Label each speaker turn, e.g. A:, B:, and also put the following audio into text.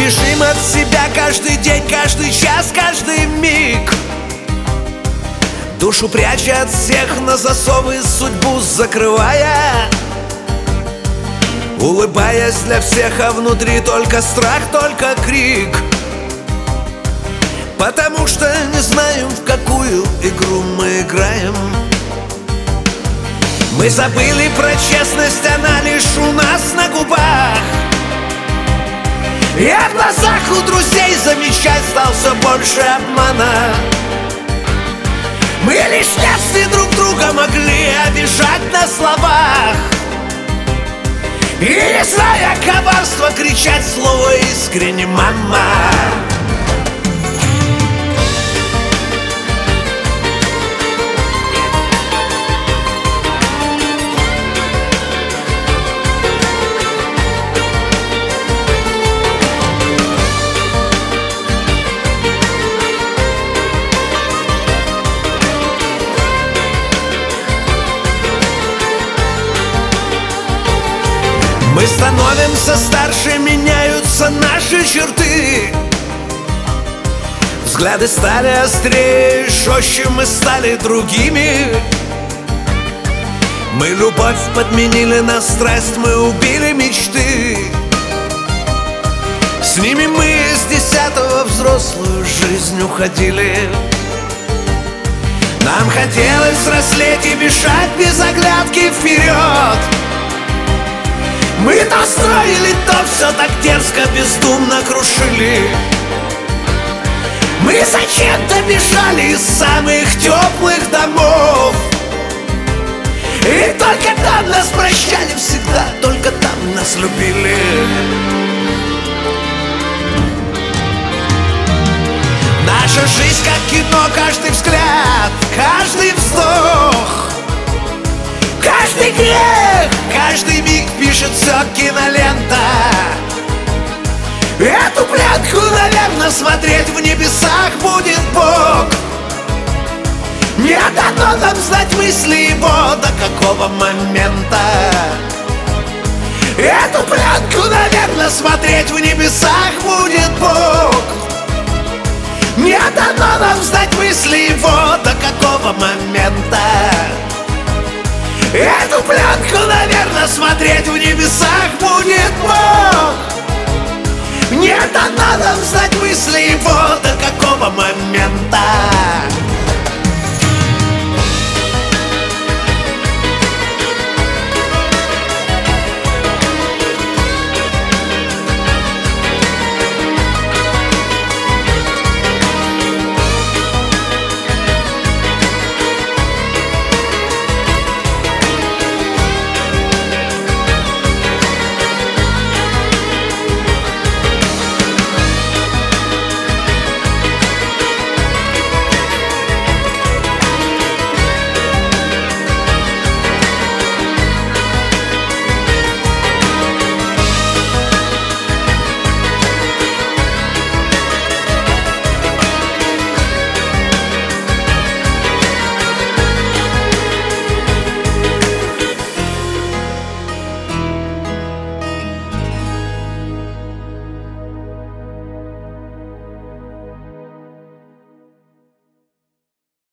A: бежим от себя каждый день, каждый час, каждый миг, душу пряча от всех на засовы, судьбу закрывая, улыбаясь для всех, а внутри только страх, только крик. Потому что не знаем, в какую игру мы играем. Мы забыли про честность, она лишь у нас на губах. И в глазах у друзей замечать стал все больше обмана. Мы лишь в детстве друг друга могли обижать на словах, и не зная коварства кричать слово искренне «мама». Мы становимся старше, меняются наши черты. Взгляды стали острее, жестче мы стали другими. Мы любовь подменили на страсть, мы убили мечты. С ними мы с 10-го взрослую жизнь уходили. Нам хотелось взрослеть и бежать без оглядки вперед. Мы то строили, то все так дерзко, бездумно крушили. Мы зачем-то бежали из самых теплых домов, и только там нас прощали всегда, только там нас любили. Наша жизнь как кино, каждый взгляд, каждый вздох, каждый грех, каждый миг пишет все кинолента. Эту пленку, наверное, смотреть в небесах будет Бог. Не дано нам знать мысли его до какого момента. Эту пленку, наверное, смотреть в небесах будет Бог. Не дано нам знать мысли его до какого момента. Эту пленку, наверное, смотреть в небесах будет Бог. Не дано нам знать мысли его до какого момента.